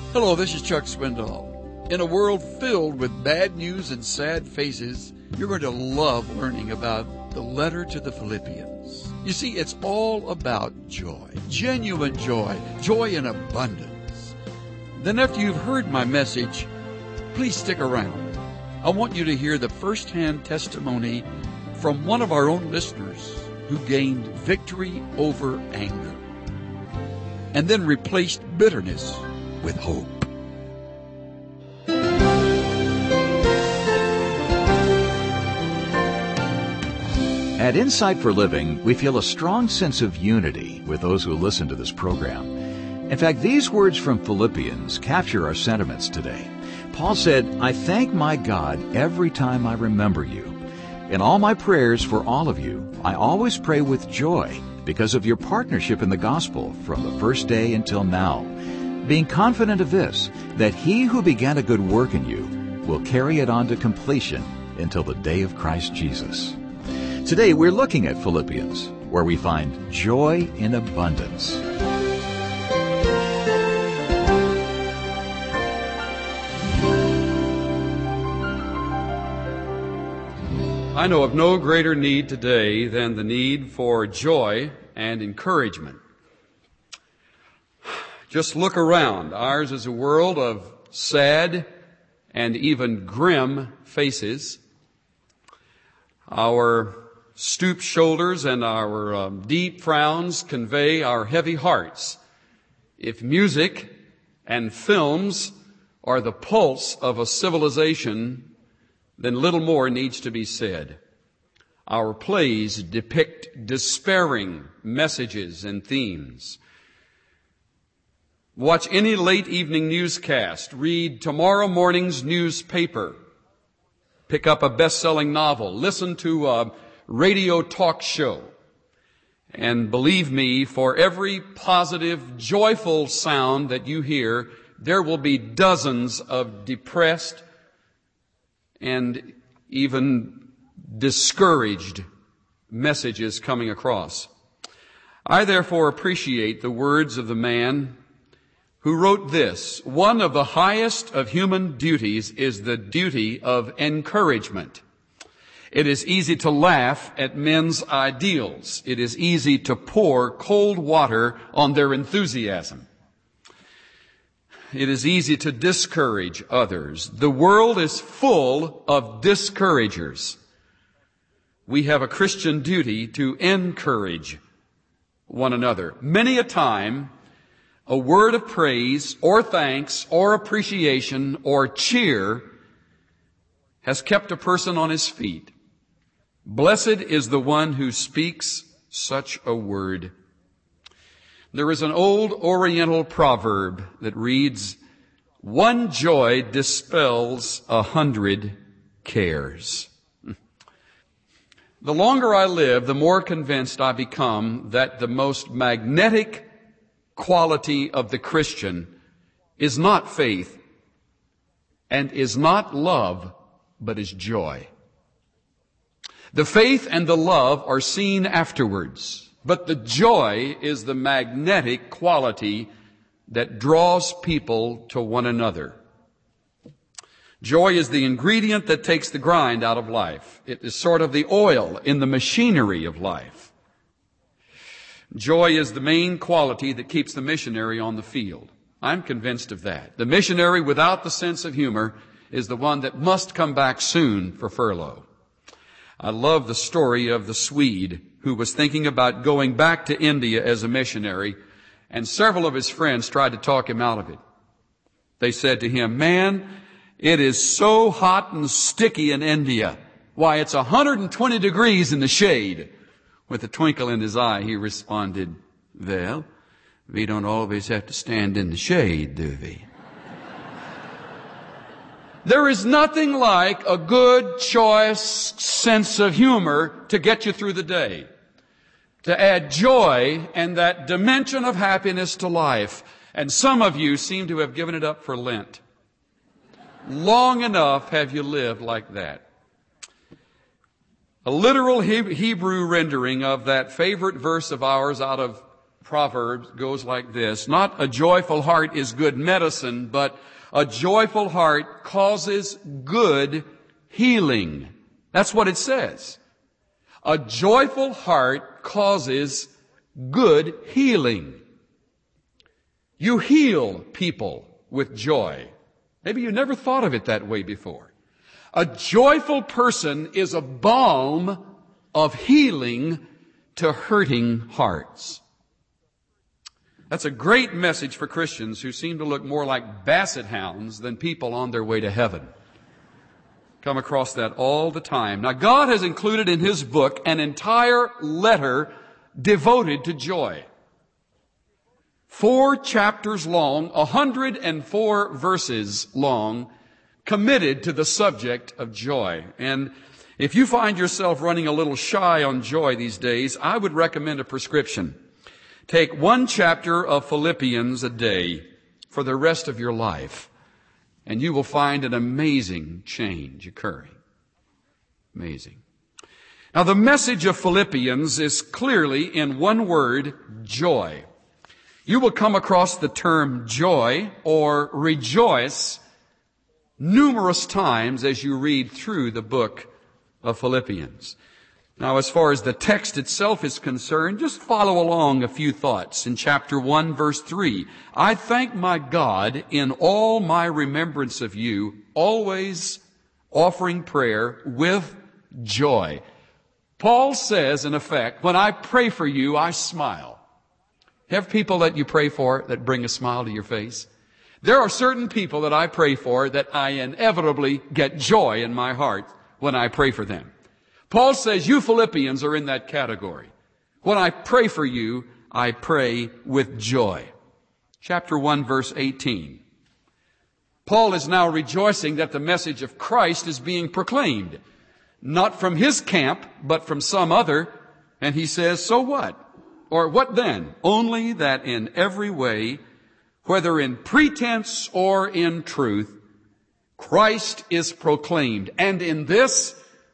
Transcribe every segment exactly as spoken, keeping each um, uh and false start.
Hello, this is Chuck Swindoll. In a world filled with bad news and sad faces, you're going to love learning about the letter to the Philippians. You see, it's all about joy, genuine joy, joy in abundance. Then after you've heard my message, please stick around. I want you to hear the first-hand testimony from one of our own listeners who gained victory over anger and then replaced bitterness with hope. At Insight for Living, we feel a strong sense of unity with those who listen to this program. In fact, these words from Philippians capture our sentiments today. Paul said, "I thank my God every time I remember you. In all my prayers for all of you, I always pray with joy because of your partnership in the gospel from the first day until now, being confident of this, that he who began a good work in you will carry it on to completion until the day of Christ Jesus." Today we're looking at Philippians, where we find joy in abundance. I know of no greater need today than the need for joy and encouragement. Just look around. Ours is a world of sad and even grim faces. Our stooped shoulders and our um, deep frowns convey our heavy hearts. If music and films are the pulse of a civilization, then little more needs to be said. Our plays depict despairing messages and themes. Watch any late evening newscast. Read tomorrow morning's newspaper. Pick up a best-selling novel. Listen to a radio talk show. And believe me, for every positive, joyful sound that you hear, there will be dozens of depressed and even discouraged messages coming across. I therefore appreciate the words of the man who wrote this: "One of the highest of human duties is the duty of encouragement. It is easy to laugh at men's ideals. It is easy to pour cold water on their enthusiasm. It is easy to discourage others. The world is full of discouragers. We have a Christian duty to encourage one another. Many a time, a word of praise or thanks or appreciation or cheer has kept a person on his feet. Blessed is the one who speaks such a word." There is an old Oriental proverb that reads, "One joy dispels a hundred cares." The longer I live, the more convinced I become that the most magnetic quality of the Christian is not faith and is not love, but is joy. The faith and the love are seen afterwards, but the joy is the magnetic quality that draws people to one another. Joy is the ingredient that takes the grind out of life. It is sort of the oil in the machinery of life. Joy is the main quality that keeps the missionary on the field. I'm convinced of that. The missionary without the sense of humor is the one that must come back soon for furlough. I love the story of the Swede who was thinking about going back to India as a missionary, and several of his friends tried to talk him out of it. They said to him, "Man, it is so hot and sticky in India. Why, it's one hundred twenty degrees in the shade." With a twinkle in his eye, he responded, "Well, we don't always have to stand in the shade, do we?" There is nothing like a good, choice sense of humor to get you through the day, to add joy and that dimension of happiness to life. And some of you seem to have given it up for Lent. Long enough have you lived like that. A literal Hebrew rendering of that favorite verse of ours out of Proverbs goes like this: not a joyful heart is good medicine, but a joyful heart causes good healing. That's what it says. A joyful heart causes good healing. You heal people with joy. Maybe you never thought of it that way before. A joyful person is a balm of healing to hurting hearts. That's a great message for Christians who seem to look more like basset hounds than people on their way to heaven. Come across that all the time. Now, God has included in His book an entire letter devoted to joy. Four chapters long, one hundred four verses long, committed to the subject of joy. And if you find yourself running a little shy on joy these days, I would recommend a prescription. Take one chapter of Philippians a day for the rest of your life, and you will find an amazing change occurring. Amazing. Now, the message of Philippians is clearly in one word: joy. You will come across the term joy or rejoice numerous times as you read through the book of Philippians. Now, as far as the text itself is concerned, just follow along a few thoughts. In chapter one, verse three, I thank my God in all my remembrance of you, always offering prayer with joy. Paul says, in effect, when I pray for you, I smile. Have people that you pray for that bring a smile to your face? There are certain people that I pray for that I inevitably get joy in my heart when I pray for them. Paul says you Philippians are in that category. When I pray for you, I pray with joy. Chapter one, verse eighteen. Paul is now rejoicing that the message of Christ is being proclaimed, not from his camp, but from some other. And he says, so what? Or what then? Only that in every way, whether in pretense or in truth, Christ is proclaimed. And in this,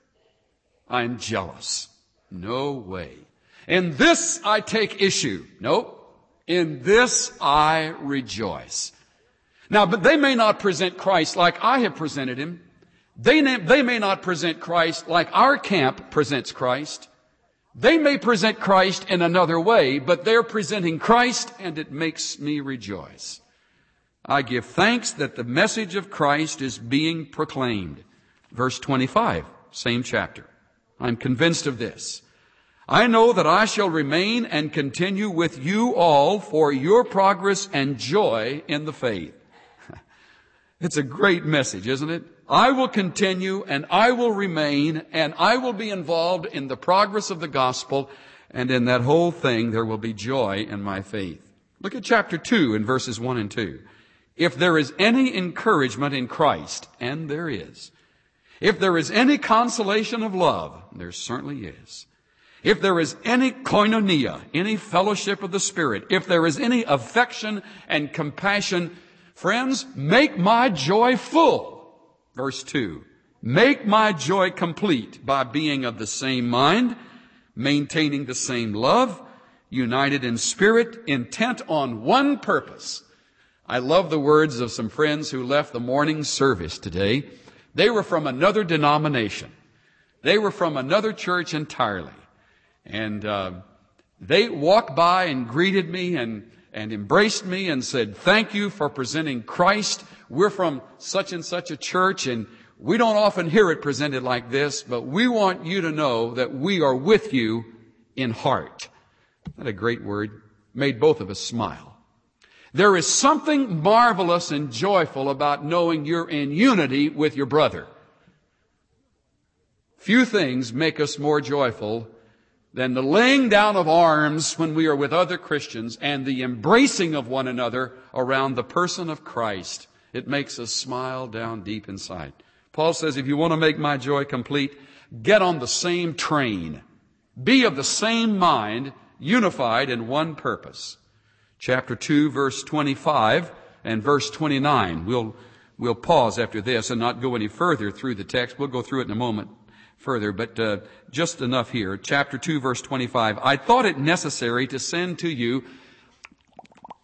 I'm jealous. No way. In this, I take issue. Nope. In this, I rejoice. Now, but they may not present Christ like I have presented Him. They, they may not present Christ like our camp presents Christ. They may present Christ in another way, but they're presenting Christ, and it makes me rejoice. I give thanks that the message of Christ is being proclaimed. Verse twenty-five, same chapter. I'm convinced of this. I know that I shall remain and continue with you all for your progress and joy in the faith. It's a great message, isn't it? I will continue and I will remain and I will be involved in the progress of the gospel, and in that whole thing there will be joy in my faith. Look at chapter two in verses one and two. If there is any encouragement in Christ, and there is. If there is any consolation of love, there certainly is. If there is any koinonia, any fellowship of the Spirit, if there is any affection and compassion, friends, make my joy full. Verse two, make my joy complete by being of the same mind, maintaining the same love, united in spirit, intent on one purpose. I love the words of some friends who left the morning service today. They were from another denomination. They were from another church entirely. And uh, they walked by and greeted me and, and embraced me and said, thank you for presenting Christ. We're from such and such a church, and we don't often hear it presented like this, but we want you to know that we are with you in heart. Isn't that a great word? Made both of us smile. There is something marvelous and joyful about knowing you're in unity with your brother. Few things make us more joyful than the laying down of arms when we are with other Christians and the embracing of one another around the person of Christ. It makes us smile down deep inside. Paul says, if you want to make my joy complete, get on the same train. Be of the same mind, unified in one purpose. Chapter two, verse twenty-five and verse twenty-nine. We'll, we'll pause after this and not go any further through the text. We'll go through it in a moment further, but uh, just enough here. Chapter two, verse twenty-five. I thought it necessary to send to you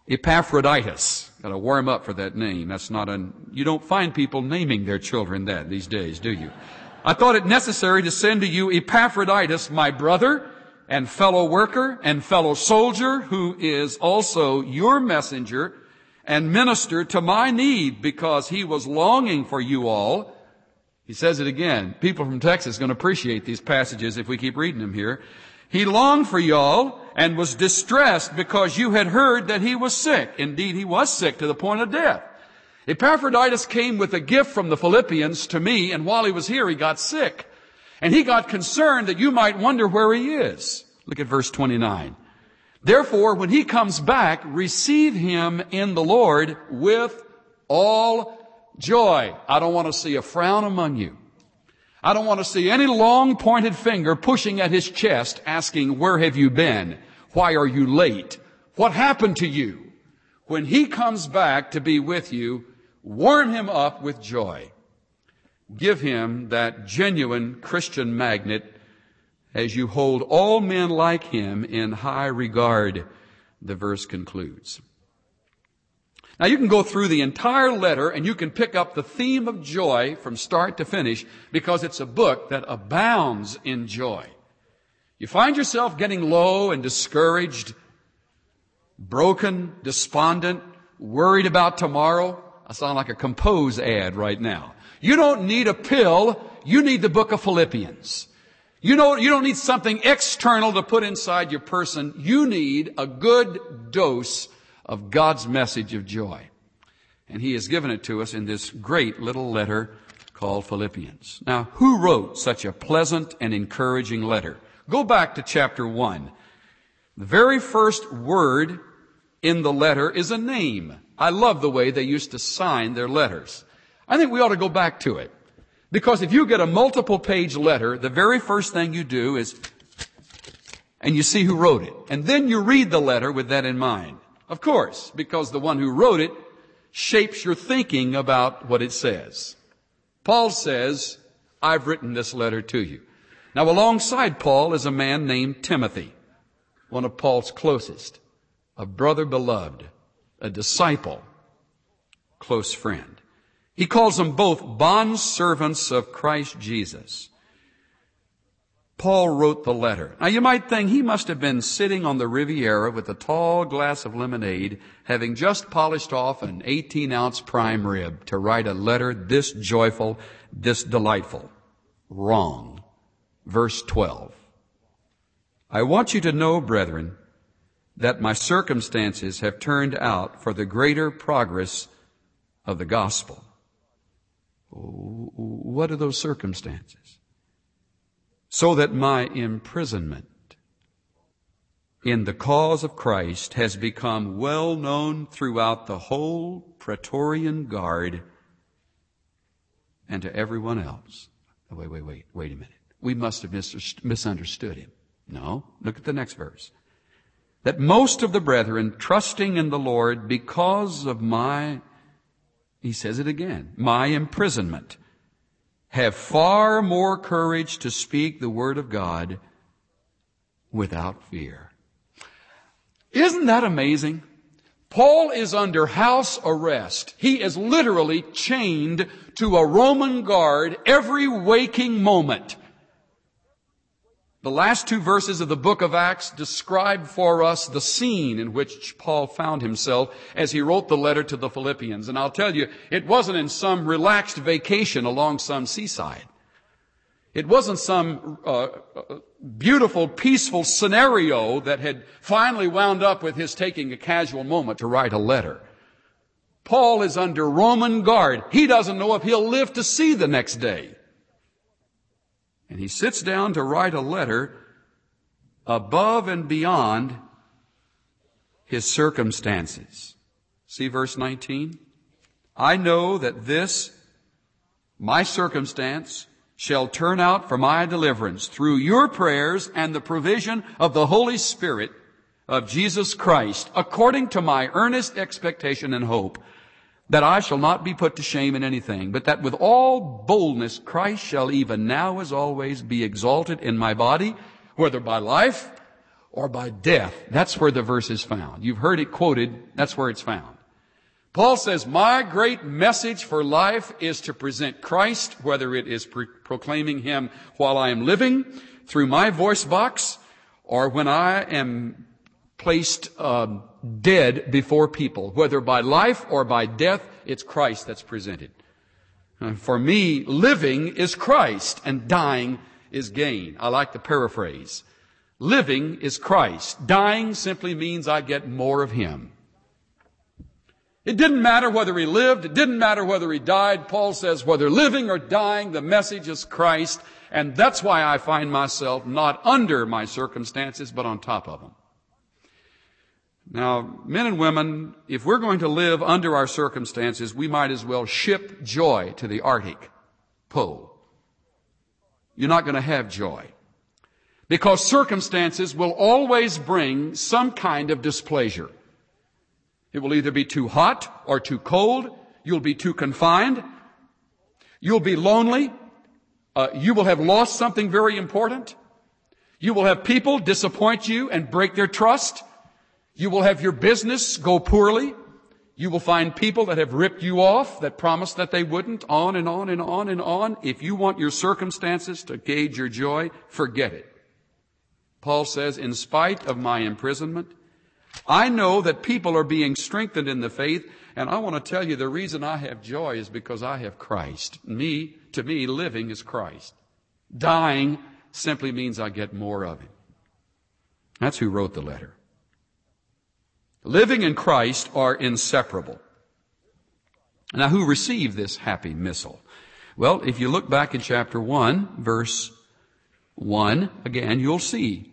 Epaphroditus. Got to warm up for that name. That's not an, you don't find people naming their children that these days, do you? I thought it necessary to send to you Epaphroditus, my brother and fellow worker and fellow soldier, who is also your messenger and minister to my need, because he was longing for you all. He says it again. People from Texas are going to appreciate these passages if we keep reading them here. He longed for y'all and was distressed because you had heard that he was sick. Indeed, he was sick to the point of death. Epaphroditus came with a gift from the Philippians to me, and while he was here, he got sick. And he got concerned that you might wonder where he is. Look at verse twenty-nine. Therefore, when he comes back, receive him in the Lord with all joy. I don't want to see a frown among you. I don't want to see any long pointed finger pushing at his chest asking, where have you been? Why are you late? What happened to you? When he comes back to be with you, warm him up with joy. Give him that genuine Christian magnet as you hold all men like him in high regard, the verse concludes. Now you can go through the entire letter and you can pick up the theme of joy from start to finish, because it's a book that abounds in joy. You find yourself getting low and discouraged, broken, despondent, worried about tomorrow. I sound like a Compose ad right now. You don't need a pill. You need the book of Philippians. You know, you don't need something external to put inside your person. You need a good dose of God's message of joy. And he has given it to us in this great little letter called Philippians. Now, who wrote such a pleasant and encouraging letter? Go back to chapter one. The very first word in the letter is a name. I love the way they used to sign their letters. I think we ought to go back to it. Because if you get a multiple page letter, the very first thing you do is, and you see who wrote it. And then you read the letter with that in mind. Of course, because the one who wrote it shapes your thinking about what it says. Paul says, I've written this letter to you. Now, alongside Paul is a man named Timothy, one of Paul's closest, a brother beloved, a disciple, close friend. He calls them both bondservants of Christ Jesus. Paul wrote the letter. Now you might think he must have been sitting on the Riviera with a tall glass of lemonade, having just polished off an eighteen ounce prime rib to write a letter this joyful, this delightful. Wrong. Verse twelve. I want you to know, brethren, that my circumstances have turned out for the greater progress of the gospel. What are those circumstances? So that my imprisonment in the cause of Christ has become well known throughout the whole Praetorian Guard and to everyone else. Wait, wait, wait, wait a minute. We must have misunderstood him. No, look at the next verse. That most of the brethren, trusting in the Lord because of my, he says it again, my imprisonment, have far more courage to speak the word of God without fear. Isn't that amazing? Paul is under house arrest. He is literally chained to a Roman guard every waking moment. The last two verses of the book of Acts describe for us the scene in which Paul found himself as he wrote the letter to the Philippians. And I'll tell you, it wasn't in some relaxed vacation along some seaside. It wasn't some uh, beautiful, peaceful scenario that had finally wound up with his taking a casual moment to write a letter. Paul is under Roman guard. He doesn't know if he'll live to see the next day. And he sits down to write a letter above and beyond his circumstances. See verse nineteen? I know that this, my circumstance, shall turn out for my deliverance through your prayers and the provision of the Holy Spirit of Jesus Christ, according to my earnest expectation and hope, that I shall not be put to shame in anything, but that with all boldness Christ shall even now as always be exalted in my body, whether by life or by death. That's where the verse is found. You've heard it quoted. That's where it's found. Paul says, my great message for life is to present Christ, whether it is pro- proclaiming Him while I am living through my voice box, or when I am placed uh, dead before people. Whether by life or by death, it's Christ that's presented. Uh, for me, living is Christ and dying is gain. I like the paraphrase. Living is Christ. Dying simply means I get more of Him. It didn't matter whether He lived. It didn't matter whether He died. Paul says, whether living or dying, the message is Christ. And that's why I find myself not under my circumstances, but on top of them. Now, men and women, if we're going to live under our circumstances, we might as well ship joy to the Arctic Pole. You're not going to have joy. Because circumstances will always bring some kind of displeasure. It will either be too hot or too cold. You'll be too confined. You'll be lonely. Uh, you will have lost something very important. You will have people disappoint you and break their trust. You will have your business go poorly. You will find people that have ripped you off, that promised that they wouldn't, on and on and on and on. If you want your circumstances to gauge your joy, forget it. Paul says, in spite of my imprisonment, I know that people are being strengthened in the faith, and I want to tell you the reason I have joy is because I have Christ. Me, to me, living is Christ. Dying simply means I get more of Him. That's who wrote the letter. Living and Christ are inseparable. Now, who received this happy missile? Well, if you look back in chapter one, verse one, again, you'll see.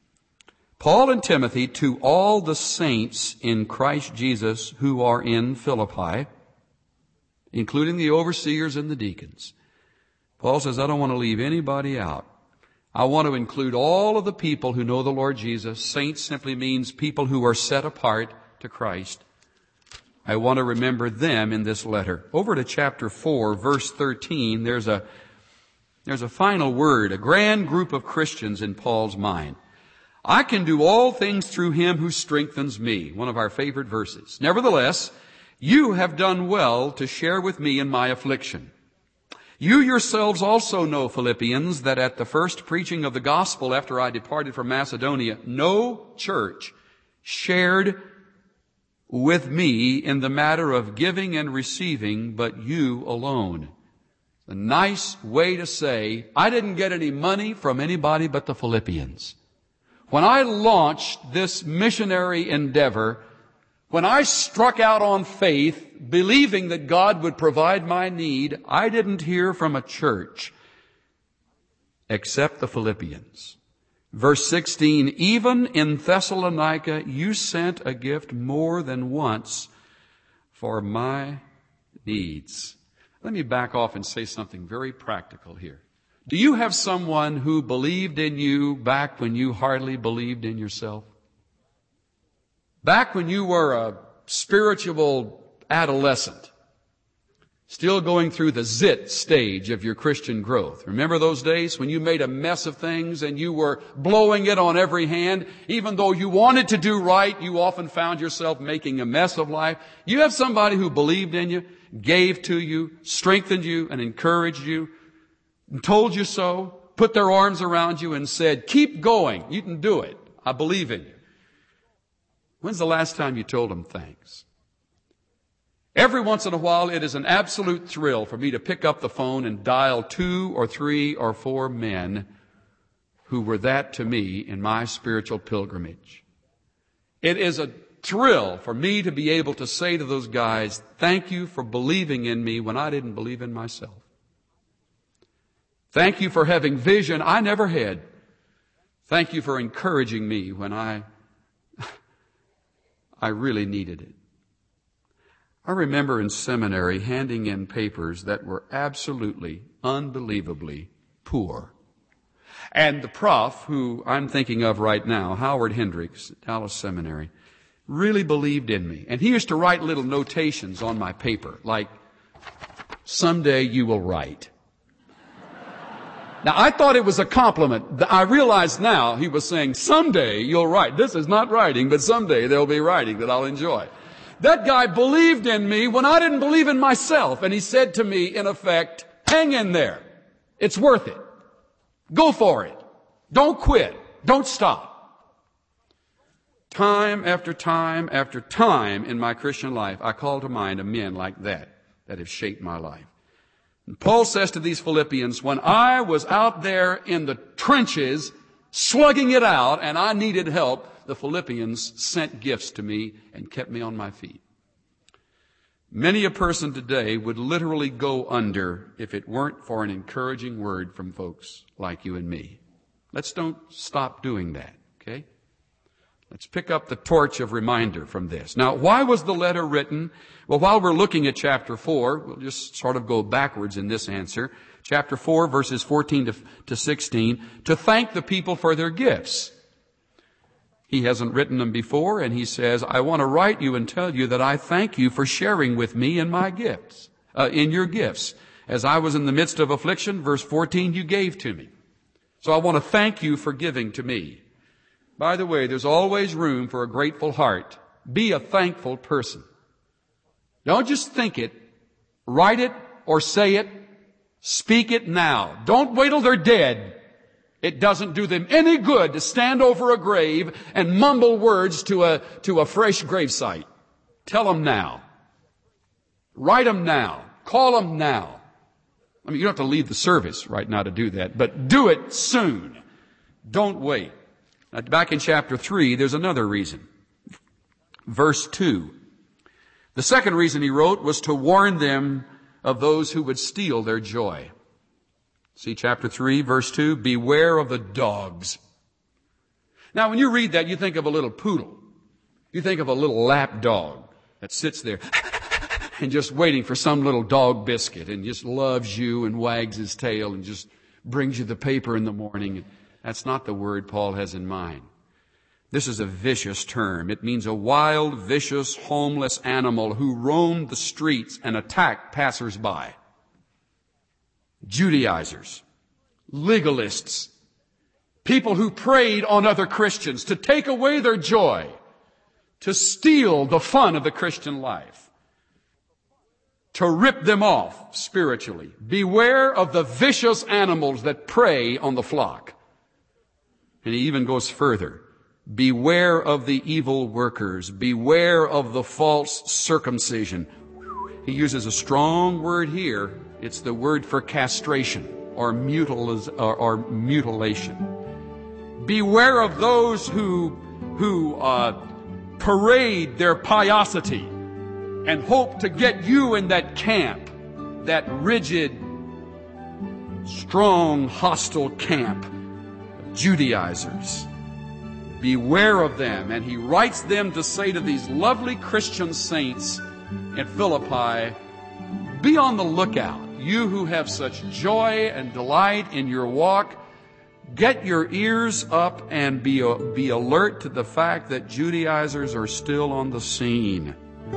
Paul and Timothy to all the saints in Christ Jesus who are in Philippi, including the overseers and the deacons. Paul says, I don't want to leave anybody out. I want to include all of the people who know the Lord Jesus. Saints simply means people who are set apart to Christ. I want to remember them in this letter. Over to chapter four, verse thirteen, there's a, there's a final word, a grand group of Christians in Paul's mind. I can do all things through Him who strengthens me. One of our favorite verses. Nevertheless, you have done well to share with me in my affliction. You yourselves also know, Philippians, that at the first preaching of the gospel after I departed from Macedonia, no church shared with me in the matter of giving and receiving, but you alone. A nice way to say, I didn't get any money from anybody but the Philippians. When I launched this missionary endeavor, when I struck out on faith, believing that God would provide my need, I didn't hear from a church except the Philippians. Verse sixteen, even in Thessalonica you sent a gift more than once for my needs. Let me back off and say something very practical here. Do you have someone who believed in you back when you hardly believed in yourself? Back when you were a spiritual adolescent, still going through the zit stage of your Christian growth. Remember those days when you made a mess of things and you were blowing it on every hand? Even though you wanted to do right, you often found yourself making a mess of life. You have somebody who believed in you, gave to you, strengthened you, and encouraged you, and told you so, put their arms around you and said, keep going, you can do it, I believe in you. When's the last time you told them thanks? Every once in a while, it is an absolute thrill for me to pick up the phone and dial two or three or four men who were that to me in my spiritual pilgrimage. It is a thrill for me to be able to say to those guys, thank you for believing in me when I didn't believe in myself. Thank you for having vision I never had. Thank you for encouraging me when I I really needed it. I remember in seminary handing in papers that were absolutely, unbelievably poor. And the prof, who I'm thinking of right now, Howard Hendricks, Dallas Seminary, really believed in me. And he used to write little notations on my paper, like, someday you will write. Now, I thought it was a compliment. I realize now he was saying, someday you'll write. This is not writing, but someday there'll be writing that I'll enjoy. That guy believed in me when I didn't believe in myself. And he said to me, in effect, hang in there. It's worth it. Go for it. Don't quit. Don't stop. Time after time after time in my Christian life, I call to mind men like that that have shaped my life. And Paul says to these Philippians, when I was out there in the trenches, slugging it out, and I needed help, the Philippians sent gifts to me and kept me on my feet. Many a person today would literally go under if it weren't for an encouraging word from folks like you and me. Let's don't stop doing that, okay? Let's pick up the torch of reminder from this. Now, why was the letter written? Well, while we're looking at chapter four, we'll just sort of go backwards in this answer. Chapter four, verses fourteen to sixteen, to thank the people for their gifts. He hasn't written them before, and he says, I want to write you and tell you that I thank you for sharing with me in my gifts, uh, in your gifts. As I was in the midst of affliction, verse fourteen, you gave to me. So I want to thank you for giving to me. By the way, there's always room for a grateful heart. Be a thankful person. Don't just think it. Write it or say it. Speak it now. Don't wait till they're dead. It doesn't do them any good to stand over a grave and mumble words to a, to a fresh gravesite. Tell them now. Write them now. Call them now. I mean, you don't have to leave the service right now to do that, but do it soon. Don't wait. Now, back in chapter three, there's another reason. Verse two. The second reason he wrote was to warn them of those who would steal their joy. See chapter three, verse two, beware of the dogs. Now, when you read that, you think of a little poodle. You think of a little lap dog that sits there and just waiting for some little dog biscuit and just loves you and wags his tail and just brings you the paper in the morning. That's not the word Paul has in mind. This is a vicious term. It means a wild, vicious, homeless animal who roamed the streets and attacked passers-by. Judaizers, legalists, people who preyed on other Christians to take away their joy, to steal the fun of the Christian life, to rip them off spiritually. Beware of the vicious animals that prey on the flock. And he even goes further. Beware of the evil workers. Beware of the false circumcision. He uses a strong word here. It's the word for castration or, mutil- or, or mutilation. Beware of those who, who uh, parade their piosity and hope to get you in that camp, that rigid, strong, hostile camp of Judaizers. Beware of them. And he writes them to say to these lovely Christian saints in Philippi, be on the lookout. You who have such joy and delight in your walk, get your ears up and be, be alert to the fact that Judaizers are still on the scene.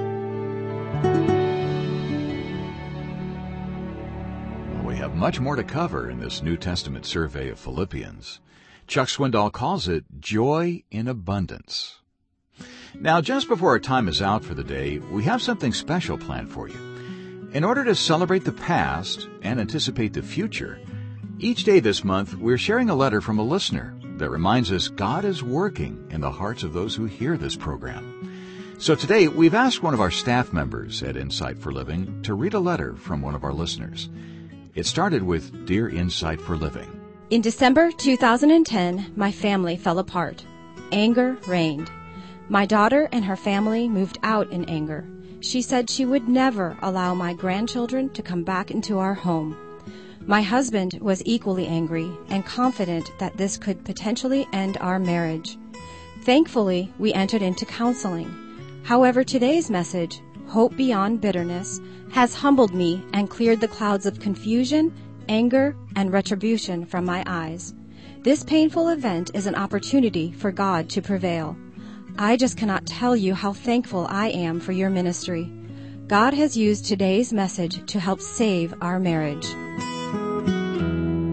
We have much more to cover in this New Testament survey of Philippians. Chuck Swindoll calls it joy in abundance. Now, just before our time is out for the day, we have something special planned for you. In order to celebrate the past and anticipate the future, each day this month we're sharing a letter from a listener that reminds us God is working in the hearts of those who hear this program. So today we've asked one of our staff members at Insight for Living to read a letter from one of our listeners. It started with Dear Insight for Living. In December two thousand ten, my family fell apart. Anger reigned. My daughter and her family moved out in anger. She said she would never allow my grandchildren to come back into our home. My husband was equally angry and confident that this could potentially end our marriage. Thankfully, we entered into counseling. However, today's message, Hope Beyond Bitterness, has humbled me and cleared the clouds of confusion, anger, and retribution from my eyes. This painful event is an opportunity for God to prevail. I just cannot tell you how thankful I am for your ministry. God has used today's message to help save our marriage.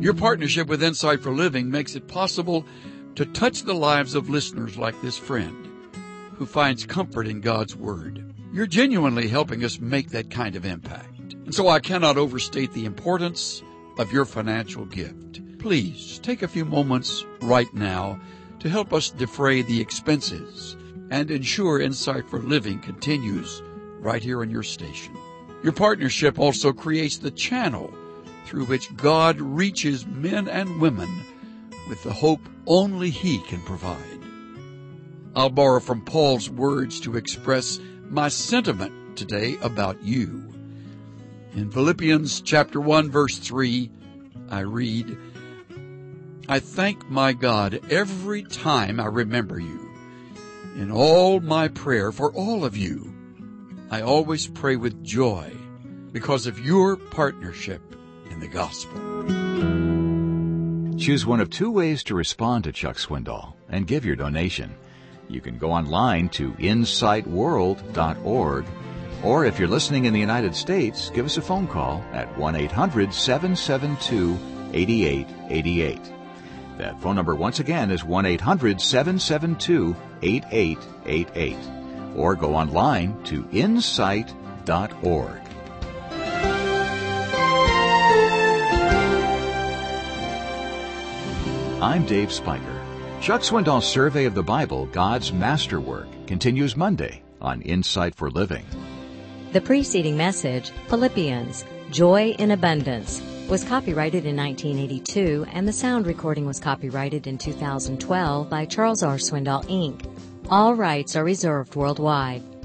Your partnership with Insight for Living makes it possible to touch the lives of listeners like this friend who finds comfort in God's Word. You're genuinely helping us make that kind of impact. And so I cannot overstate the importance of your financial gift. Please take a few moments right now to help us defray the expenses and ensure Insight for Living continues right here on your station. Your partnership also creates the channel through which God reaches men and women with the hope only He can provide. I'll borrow from Paul's words to express my sentiment today about you. In Philippians chapter one, verse three, I read, I thank my God every time I remember you. In all my prayer for all of you, I always pray with joy because of your partnership in the gospel. Choose one of two ways to respond to Chuck Swindoll and give your donation. You can go online to insight world dot org, or if you're listening in the United States, give us a phone call at one eight hundred seven seven two eight eight eight eight. That phone number once again is one eight hundred seven seven two eight eight eight eight, or go online to insight dot org. I'm Dave Spiker. Chuck Swindoll's survey of the Bible, God's Masterwork, continues Monday on Insight for Living. The preceding message, Philippians, Joy in Abundance, was copyrighted in nineteen eighty-two, and the sound recording was copyrighted in two thousand twelve by Charles R. Swindoll, Incorporated. All rights are reserved worldwide.